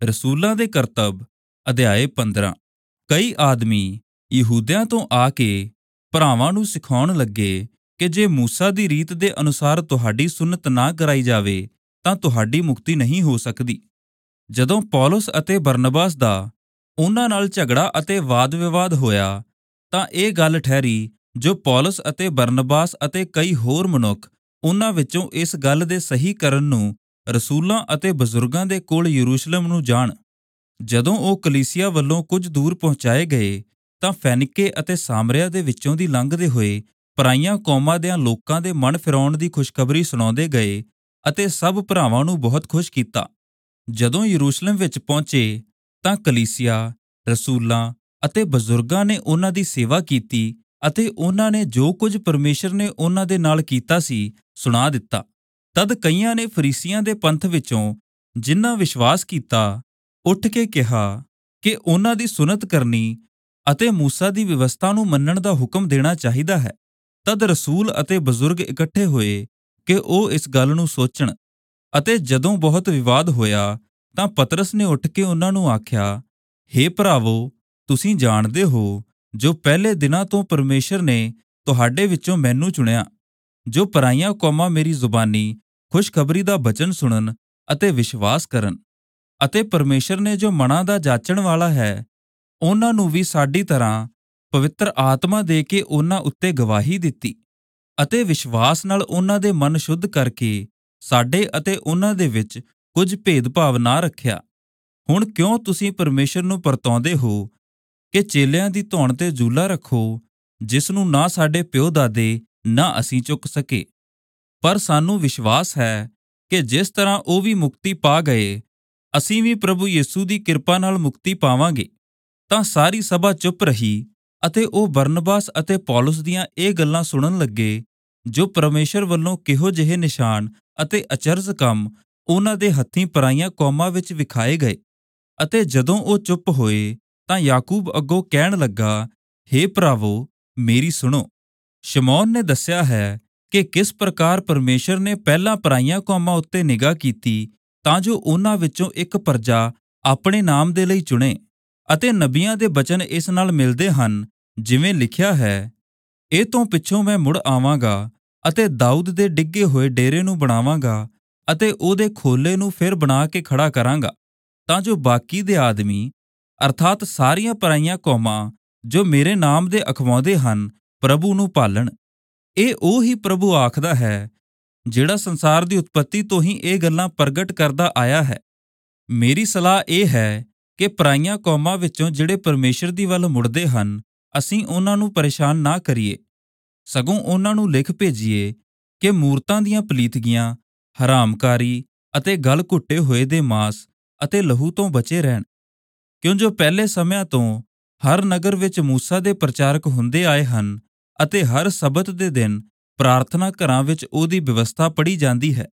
ਰਸੂਲਾਂ ਦੇ ਕਰਤੱਵ ਅਧਿਆਇ 15। ਕਈ ਆਦਮੀ ਯਹੂदियां ਤੋਂ ਆ ਕੇ ਭਰਾਵਾਂ ਨੂੰ ਸਿਖਾਉਣ ਲੱਗੇ ਕਿ ਜੇ ਮੂਸਾ ਦੀ ਰੀਤ ਦੇ ਅਨੁਸਾਰ ਤੁਹਾਡੀ ਸੁੰਨਤ ਨਾ ਕਰਾਈ ਜਾਵੇ ਤਾਂ ਤੁਹਾਡੀ ਮੁਕਤੀ ਨਹੀਂ ਹੋ ਸਕਦੀ। ਜਦੋਂ ਪੌਲੁਸ ਅਤੇ ਬਰਨਬਾਸ ਦਾ ਉਹਨਾਂ ਨਾਲ ਝਗੜਾ ਅਤੇ ਵਾਦ-ਵਿਵਾਦ ਹੋਇਆ ਤਾਂ ਇਹ ਗੱਲ ਠਹਿਰੀ ਜੋ ਪੌਲੁਸ ਅਤੇ ਬਰਨਬਾਸ ਅਤੇ ਕਈ ਹੋਰ ਮਨੁੱਖ ਉਹਨਾਂ ਵਿੱਚੋਂ ਇਸ ਗੱਲ ਦੇ ਸਹੀ ਕਰਨ ਨੂੰ ਰਸੂਲਾਂ ਅਤੇ ਬਜ਼ੁਰਗਾਂ ਦੇ ਕੋਲ ਯਰੂਸ਼ਲਮ ਨੂੰ ਜਾਣ। ਜਦੋਂ ਉਹ ਕਲੀਸਿਆ ਵੱਲੋਂ ਕੁਝ ਦੂਰ ਪਹੁੰਚਾਏ ਗਏ ਤਾਂ ਫੈਨੀਕੇ ਅਤੇ ਸਾਮਰਿਆ ਦੇ ਵਿੱਚੋਂ ਦੀ ਲੰਘਦੇ ਹੋਏ ਪਰਾਈਆਂ ਕੌਮਾਂ ਦਿਆਂ ਲੋਕਾਂ ਦੇ ਮਨ ਫਿਰਾਉਣ ਦੀ ਖੁਸ਼ਖਬਰੀ ਸੁਣਾਉਂਦੇ ਗਏ ਅਤੇ ਸਭ ਭਰਾਵਾਂ ਨੂੰ ਬਹੁਤ ਖੁਸ਼ ਕੀਤਾ। ਜਦੋਂ ਯਰੂਸ਼ਲਮ ਵਿੱਚ ਪਹੁੰਚੇ ਤਾਂ ਕਲੀਸਿਆ, ਰਸੂਲਾਂ ਅਤੇ ਬਜ਼ੁਰਗਾਂ ਨੇ ਉਹਨਾਂ ਦੀ ਸੇਵਾ ਕੀਤੀ ਅਤੇ ਉਹਨਾਂ ਨੇ ਜੋ ਕੁਝ ਪਰਮੇਸ਼ਰ ਨੇ ਉਹਨਾਂ ਦੇ ਨਾਲ ਕੀਤਾ ਸੀ ਸੁਣਾ ਦਿੱਤਾ। ਤਦ ਕਈਆਂ ਨੇ ਫਰੀਸੀਆਂ ਦੇ ਪੰਥ ਵਿੱਚੋਂ ਜਿਨ੍ਹਾਂ ਵਿਸ਼ਵਾਸ ਕੀਤਾ ਉੱਠ ਕੇ ਕਿਹਾ ਕਿ ਉਹਨਾਂ ਦੀ ਸੁਨਤ ਕਰਨੀ ਅਤੇ ਮੂਸਾ ਦੀ ਵਿਵਸਥਾ ਨੂੰ ਮੰਨਣ ਦਾ ਹੁਕਮ ਦੇਣਾ ਚਾਹੀਦਾ ਹੈ। ਤਦ ਰਸੂਲ ਅਤੇ ਬਜ਼ੁਰਗ ਇਕੱਠੇ ਹੋਏ ਕਿ ਉਹ ਇਸ ਗੱਲ ਨੂੰ ਸੋਚਣ। ਅਤੇ ਜਦੋਂ ਬਹੁਤ ਵਿਵਾਦ ਹੋਇਆ ਤਾਂ ਪਤਰਸ ਨੇ ਉੱਠ ਕੇ ਉਹਨਾਂ ਨੂੰ ਆਖਿਆ, ਹੇ ਭਰਾਵੋ, ਤੁਸੀਂ ਜਾਣਦੇ ਹੋ ਜੋ ਪਹਿਲੇ ਦਿਨਾਂ ਤੋਂ ਪਰਮੇਸ਼ਰ ਨੇ ਤੁਹਾਡੇ ਵਿੱਚੋਂ ਮੈਨੂੰ ਚੁਣਿਆ, ਜੋ ਪਰਾਈਆਂ ਕੌਮਾਂ ਮੇਰੀ ਜ਼ੁਬਾਨੀ ਖੁਸ਼ਖਬਰੀ ਦਾ ਬਚਨ ਸੁਣਨ ਅਤੇ ਵਿਸ਼ਵਾਸ ਕਰਨ। ਅਤੇ ਪਰਮੇਸ਼ਰ ਨੇ ਜੋ ਮਨਾਂ ਦਾ ਜਾਚਣ ਵਾਲਾ ਹੈ ਉਹਨਾਂ ਨੂੰ ਵੀ ਸਾਡੀ ਤਰ੍ਹਾਂ ਪਵਿੱਤਰ ਆਤਮਾ ਦੇ ਕੇ ਉਹਨਾਂ ਉੱਤੇ ਗਵਾਹੀ ਦਿੱਤੀ ਅਤੇ ਵਿਸ਼ਵਾਸ ਨਾਲ ਉਹਨਾਂ ਦੇ ਮਨ ਸ਼ੁੱਧ ਕਰਕੇ ਸਾਡੇ ਅਤੇ ਉਹਨਾਂ ਦੇ ਵਿੱਚ ਕੁਝ ਭੇਦਭਾਵ ਨਾ ਰੱਖਿਆ। ਹੁਣ ਕਿਉਂ ਤੁਸੀਂ ਪਰਮੇਸ਼ਰ ਨੂੰ ਪਰਤਾਉਂਦੇ ਹੋ ਕਿ ਚੇਲਿਆਂ ਦੀ ਧੌਣ ਤੇ ਜੂਲਾ ਰੱਖੋ, ਜਿਸ ਨੂੰ ਨਾ ਸਾਡੇ ਪਿਓ ਦਾਦੇ ਨਾ ਅਸੀਂ ਚੁੱਕ ਸਕੇ। ਪਰ ਸਾਨੂੰ ਵਿਸ਼ਵਾਸ ਹੈ ਕਿ ਜਿਸ ਤਰ੍ਹਾਂ ਉਹ ਵੀ ਮੁਕਤੀ ਪਾ ਗਏ, ਅਸੀਂ ਵੀ ਪ੍ਰਭੂ ਯਿਸੂ ਦੀ ਕਿਰਪਾ ਨਾਲ ਮੁਕਤੀ ਪਾਵਾਂਗੇ। ਤਾਂ ਸਾਰੀ ਸਭਾ ਚੁੱਪ ਰਹੀ ਅਤੇ ਉਹ ਬਰਨਬਾਸ ਅਤੇ ਪੌਲੁਸ ਦੀਆਂ ਇਹ ਗੱਲਾਂ ਸੁਣਨ ਲੱਗੇ ਜੋ ਪਰਮੇਸ਼ਰ ਵੱਲੋਂ ਕਿਹੋ ਜਿਹੇ ਨਿਸ਼ਾਨ ਅਤੇ ਅਚਰਜ ਕੰਮ ਉਹਨਾਂ ਦੇ ਹੱਥੀਂ ਪਰਾਈਆਂ ਕੌਮਾਂ ਵਿੱਚ ਵਿਖਾਏ ਗਏ। ਅਤੇ ਜਦੋਂ ਉਹ ਚੁੱਪ ਹੋਏ ਤਾਂ ਯਾਕੂਬ ਅੱਗੋਂ ਕਹਿਣ ਲੱਗਾ, ਹੇ ਭਰਾਵੋ, ਮੇਰੀ ਸੁਣੋ। ਸ਼ਮੌਨ ਨੇ ਦੱਸਿਆ ਹੈ ਕਿ ਕਿਸ ਪ੍ਰਕਾਰ ਪਰਮੇਸ਼ਰ ਨੇ ਪਹਿਲਾਂ ਪਰਾਈਆਂ ਕੌਮਾਂ ਉੱਤੇ ਨਿਗਾਹ ਕੀਤੀ ਤਾਂ ਜੋ ਉਹਨਾਂ ਵਿੱਚੋਂ ਇੱਕ ਪਰਜਾ ਆਪਣੇ ਨਾਮ ਦੇ ਲਈ ਚੁਣੇ। ਅਤੇ ਨਬੀਆਂ ਦੇ ਬਚਨ ਇਸ ਨਾਲ ਮਿਲਦੇ ਹਨ, ਜਿਵੇਂ ਲਿਖਿਆ ਹੈ, ਇਹ ਤੋਂ ਪਿੱਛੋਂ ਮੈਂ ਮੁੜ ਆਵਾਂਗਾ ਅਤੇ ਦਾਊਦ ਦੇ ਡਿੱਗੇ ਹੋਏ ਡੇਰੇ ਨੂੰ ਬਣਾਵਾਂਗਾ ਅਤੇ ਉਹਦੇ ਖੋਲੇ ਨੂੰ ਫਿਰ ਬਣਾ ਕੇ ਖੜਾ ਕਰਾਂਗਾ, ਤਾਂ ਜੋ ਬਾਕੀ ਦੇ ਆਦਮੀ ਅਰਥਾਤ ਸਾਰੀਆਂ ਪਰਾਈਆਂ ਕੌਮਾਂ ਜੋ ਮੇਰੇ ਨਾਮ ਦੇ ਅਖਵਾਉਂਦੇ ਹਨ ਪ੍ਰਭੂ ਨੂੰ ਭਾਲਣ। ਇਹ ਉਹ ਹੀ ਪ੍ਰਭੂ ਆਖਦਾ ਹੈ ਜਿਹੜਾ ਸੰਸਾਰ ਦੀ ਉਤਪੱਤੀ ਤੋਂ ਹੀ ਇਹ ਗੱਲਾਂ ਪ੍ਰਗਟ ਕਰਦਾ ਆਇਆ ਹੈ। ਮੇਰੀ ਸਲਾਹ ਇਹ ਹੈ ਕਿ ਪਰਾਈਆਂ ਕੌਮਾਂ ਵਿੱਚੋਂ ਜਿਹੜੇ ਪਰਮੇਸ਼ਰ ਦੀ ਵੱਲ ਮੁੜਦੇ ਹਨ, ਅਸੀਂ ਉਹਨਾਂ ਨੂੰ ਪਰੇਸ਼ਾਨ ਨਾ ਕਰੀਏ, ਸਗੋਂ ਉਹਨਾਂ ਨੂੰ ਲਿਖ ਭੇਜੀਏ ਕਿ ਮੂਰਤਾਂ ਦੀਆਂ ਪਲੀਤਗੀਆਂ, ਹਰਾਮਕਾਰੀ ਅਤੇ ਗਲ ਘੁੱਟੇ ਹੋਏ ਦੇ ਮਾਂਸ ਅਤੇ ਲਹੂ ਤੋਂ ਬਚੇ ਰਹਿਣ। ਕਿਉਂ ਜੋ ਪਹਿਲੇ ਸਮਿਆਂ ਤੋਂ ਹਰ ਨਗਰ ਵਿੱਚ ਮੂਸਾ ਦੇ ਪ੍ਰਚਾਰਕ ਹੁੰਦੇ ਆਏ ਹਨ ਅਤੇ ਹਰ ਸਬਤ ਦੇ ਦਿਨ ਪ੍ਰਾਰਥਨਾ ਘਰਾਂ ਵਿੱਚ ਉਹਦੀ ਵਿਵਸਥਾ ਪੜ੍ਹੀ ਜਾਂਦੀ ਹੈ।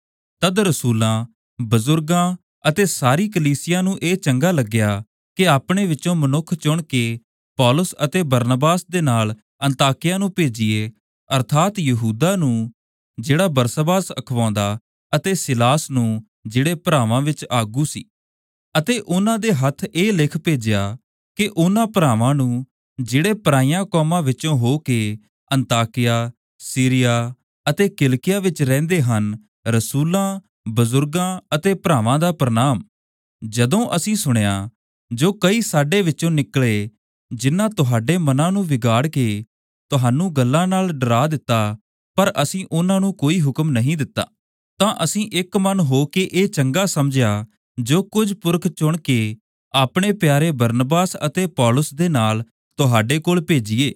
ਤਦ ਰਸੂਲਾਂ, ਬਜ਼ੁਰਗਾਂ ਅਤੇ ਸਾਰੀ ਕਲੀਸਿਆ ਨੂੰ ਇਹ ਚੰਗਾ ਲੱਗਿਆ ਕਿ ਆਪਣੇ ਵਿੱਚੋਂ ਮਨੁੱਖ ਚੁਣ ਕੇ ਪੌਲੁਸ ਅਤੇ ਬਰਨਬਾਸ ਦੇ ਨਾਲ ਅੰਤਾਕਿਆ ਨੂੰ ਭੇਜੀਏ, ਅਰਥਾਤ ਯਹੂਦਾ ਨੂੰ ਜਿਹੜਾ ਬਰਸਬਾਸ ਅਖਵਾਉਂਦਾ ਅਤੇ ਸਿਲਾਸ ਨੂੰ ਜਿਹੜੇ ਭਰਾਵਾਂ ਵਿੱਚ ਆਗੂ ਸੀ। ਅਤੇ ਉਹਨਾਂ ਦੇ ਹੱਥ ਇਹ ਲਿਖ ਭੇਜਿਆ ਕਿ ਉਹਨਾਂ ਭਰਾਵਾਂ ਨੂੰ ਜਿਹੜੇ ਪਰਾਈਆਂ ਕੌਮਾਂ ਵਿੱਚੋਂ ਹੋ ਕੇ ਅੰਤਾਕਿਆ, ਸੀਰੀਆ ਅਤੇ ਕਿਲਕਿਆ ਵਿੱਚ ਰਹਿੰਦੇ ਹਨ, ਰਸੂਲਾਂ, ਬਜ਼ੁਰਗਾਂ ਅਤੇ ਭਰਾਵਾਂ ਦਾ ਪ੍ਰਣਾਮ। ਜਦੋਂ ਅਸੀਂ ਸੁਣਿਆ ਜੋ ਕਈ ਸਾਡੇ ਵਿੱਚੋਂ ਨਿਕਲੇ ਜਿਨ੍ਹਾਂ ਤੁਹਾਡੇ ਮਨਾਂ ਨੂੰ ਵਿਗਾੜ ਕੇ ਤੁਹਾਨੂੰ ਗੱਲਾਂ ਨਾਲ ਡਰਾ ਦਿੱਤਾ, ਪਰ ਅਸੀਂ ਉਹਨਾਂ ਨੂੰ ਕੋਈ ਹੁਕਮ ਨਹੀਂ ਦਿੱਤਾ, ਤਾਂ ਅਸੀਂ ਇੱਕ ਮਨ ਹੋ ਕੇ ਇਹ ਚੰਗਾ ਸਮਝਿਆ ਜੋ ਕੁਝ ਪੁਰਖ ਚੁਣ ਕੇ ਆਪਣੇ ਪਿਆਰੇ ਬਰਨਬਾਸ ਅਤੇ ਪੌਲੁਸ ਦੇ ਨਾਲ ਤੁਹਾਡੇ ਕੋਲ ਭੇਜੀਏ,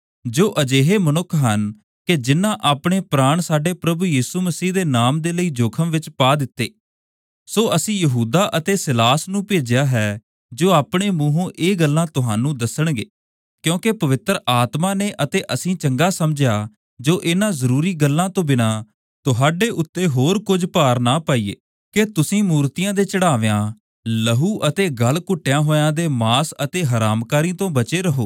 ਜੋ ਅਜਿਹੇ ਮਨੁੱਖ ਹਨ ਕਿ ਜਿਨ੍ਹਾਂ ਆਪਣੇ ਪ੍ਰਾਣ ਸਾਡੇ ਪ੍ਰਭੂ ਯਿਸੂ ਮਸੀਹ ਦੇ ਨਾਮ ਦੇ ਲਈ ਜੋਖਮ ਵਿੱਚ ਪਾ ਦਿੱਤੇ। ਸੋ ਅਸੀਂ ਯਹੂਦਾ ਅਤੇ ਸਿਲਾਸ ਨੂੰ ਭੇਜਿਆ ਹੈ ਜੋ ਆਪਣੇ ਮੂੰਹੋਂ ਇਹ ਗੱਲਾਂ ਤੁਹਾਨੂੰ ਦੱਸਣਗੇ, ਕਿਉਂਕਿ ਪਵਿੱਤਰ ਆਤਮਾ ਨੇ ਅਤੇ ਅਸੀਂ ਚੰਗਾ ਸਮਝਿਆ ਜੋ ਇਹਨਾਂ ਜ਼ਰੂਰੀ ਗੱਲਾਂ ਤੋਂ ਬਿਨਾਂ ਤੁਹਾਡੇ ਉੱਤੇ ਹੋਰ ਕੁਝ ਭਾਰ ਨਾ ਪਾਈਏ ਕਿ ਤੁਸੀਂ ਮੂਰਤੀਆਂ ਦੇ ਚੜ੍ਹਾਵਿਆਂ, ਲਹੂ ਅਤੇ ਗਲ ਘੁੱਟਿਆਂ ਹੋਇਆਂ ਦੇ ਮਾਂਸ ਅਤੇ ਹਰਾਮਕਾਰੀ ਤੋਂ ਬਚੇ ਰਹੋ।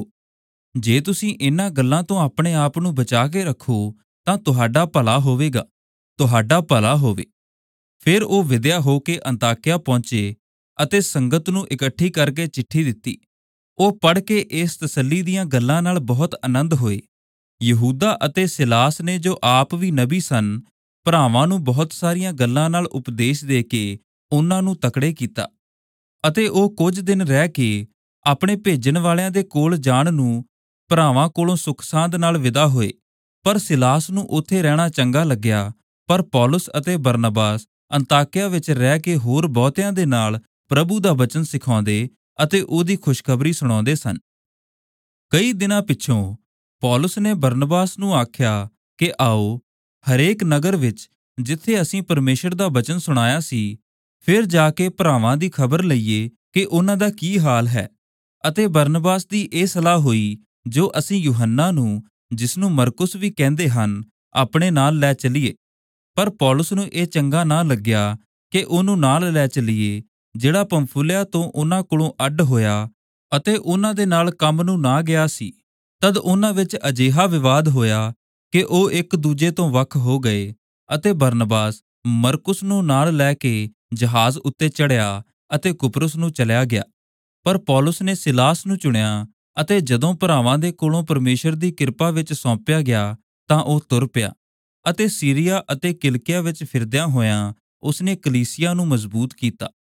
ਜੇ ਤੁਸੀਂ ਇਹਨਾਂ ਗੱਲਾਂ ਤੋਂ ਆਪਣੇ ਆਪ ਨੂੰ ਬਚਾ ਕੇ ਰੱਖੋ ਤਾਂ ਤੁਹਾਡਾ ਭਲਾ ਹੋਵੇਗਾ, ਤੁਹਾਡਾ ਭਲਾ ਹੋਵੇ। ਫਿਰ ਉਹ ਵਿਦਿਆ ਹੋ ਕੇ ਅੰਤਾਕਿਆ ਪਹੁੰਚੇ ਅਤੇ ਸੰਗਤ ਨੂੰ ਇਕੱਠੀ ਕਰਕੇ ਚਿੱਠੀ ਦਿੱਤੀ। ਉਹ ਪੜ੍ਹ ਕੇ ਇਸ ਤਸੱਲੀ ਦੀਆਂ ਗੱਲਾਂ ਨਾਲ ਬਹੁਤ ਆਨੰਦ ਹੋਏ। ਯਹੂਦਾ ਅਤੇ ਸਿਲਾਸ ਨੇ, ਜੋ ਆਪ ਵੀ ਨਬੀ ਸਨ, ਭਰਾਵਾਂ ਨੂੰ ਬਹੁਤ ਸਾਰੀਆਂ ਗੱਲਾਂ ਨਾਲ ਉਪਦੇਸ਼ ਦੇ ਕੇ ਉਹਨਾਂ ਨੂੰ ਤਕੜੇ ਕੀਤਾ। ਅਤੇ ਉਹ ਕੁਝ ਦਿਨ ਰਹਿ ਕੇ ਆਪਣੇ ਭੇਜਣ ਵਾਲਿਆਂ ਦੇ ਕੋਲ ਜਾਣ ਨੂੰ ਭਰਾਵਾਂ ਕੋਲੋਂ ਸੁਖ ਸਾਂਦ ਨਾਲ ਵਿਦਾ ਹੋਏ। ਪਰ ਸਿਲਾਸ ਨੂੰ ਉੱਥੇ ਰਹਿਣਾ ਚੰਗਾ ਲੱਗਿਆ। ਪਰ ਪੌਲੁਸ ਅਤੇ ਬਰਨਬਾਸ ਅੰਤਾਕਿਆ ਵਿੱਚ ਰਹਿ ਕੇ ਹੋਰ ਬਹੁਤਿਆਂ ਦੇ ਨਾਲ ਪ੍ਰਭੂ ਦਾ ਵਚਨ ਸਿਖਾਉਂਦੇ ਅਤੇ ਉਹਦੀ ਖੁਸ਼ਖਬਰੀ ਸੁਣਾਉਂਦੇ ਸਨ। ਕਈ ਦਿਨਾਂ ਪਿੱਛੋਂ ਪੌਲੁਸ ਨੇ ਬਰਨਬਾਸ ਨੂੰ ਆਖਿਆ ਕਿ ਆਓ, ਹਰੇਕ ਨਗਰ ਵਿੱਚ ਜਿੱਥੇ ਅਸੀਂ ਪਰਮੇਸ਼ਰ ਦਾ ਵਚਨ ਸੁਣਾਇਆ ਸੀ, ਫਿਰ ਜਾ ਕੇ ਭਰਾਵਾਂ ਦੀ ਖਬਰ ਲਈਏ ਕਿ ਉਹਨਾਂ ਦਾ ਕੀ ਹਾਲ ਹੈ। ਅਤੇ ਬਰਨਬਾਸ ਦੀ ਇਹ ਸਲਾਹ ਹੋਈ, ਜੋ ਅਸੀਂ ਯੂਹੰਨਾ ਨੂੰ, ਜਿਸਨੂੰ ਮਰਕੁਸ ਵੀ ਕਹਿੰਦੇ ਹਨ, ਆਪਣੇ ਨਾਲ ਲੈ ਚੱਲੀਏ। ਪਰ ਪੌਲੁਸ ਨੂੰ ਇਹ ਚੰਗਾ ਨਾ ਲੱਗਿਆ ਕਿ ਉਹਨੂੰ ਨਾਲ ਲੈ ਚੱਲੀਏ, ਜਿਹੜਾ ਪੰਫੂਲਿਆ ਤੋਂ ਉਹਨਾਂ ਕੋਲੋਂ ਅੱਡ ਹੋਇਆ ਅਤੇ ਉਹਨਾਂ ਦੇ ਨਾਲ ਕੰਮ ਨੂੰ ਨਾ ਗਿਆ ਸੀ। ਤਦ ਉਹਨਾਂ ਵਿੱਚ ਅਜਿਹਾ ਵਿਵਾਦ ਹੋਇਆ ਕਿ ਉਹ ਇੱਕ ਦੂਜੇ ਤੋਂ ਵੱਖ ਹੋ ਗਏ ਅਤੇ ਬਰਨਬਾਸ ਮਰਕੁਸ ਨੂੰ ਨਾਲ ਲੈ ਕੇ ਜਹਾਜ਼ ਉੱਤੇ ਚੜ੍ਹਿਆ ਅਤੇ ਕੁਪਰੁਸ ਨੂੰ ਚਲਿਆ ਗਿਆ। ਪਰ ਪੌਲੁਸ ਨੇ ਸਿਲਾਸ ਨੂੰ ਚੁਣਿਆ ਅਤੇ ਜਦੋਂ ਭਰਾਵਾਂ ਦੇ ਕੋਲੋਂ ਪਰਮੇਸ਼ਰ ਦੀ ਕਿਰਪਾ ਵਿੱਚ ਸੌਂਪਿਆ ਗਿਆ ਤਾਂ ਉਹ ਤੁਰ ਪਿਆ। ਅਤੇ ਸੀਰੀਆ ਅਤੇ ਕਿਲਿਕਿਆ ਵਿੱਚ ਫਿਰਦਿਆਂ ਹੋਇਆਂ ਉਸਨੇ ਕਲੀਸਿਆ ਨੂੰ ਮਜ਼ਬੂਤ ਕੀਤਾ।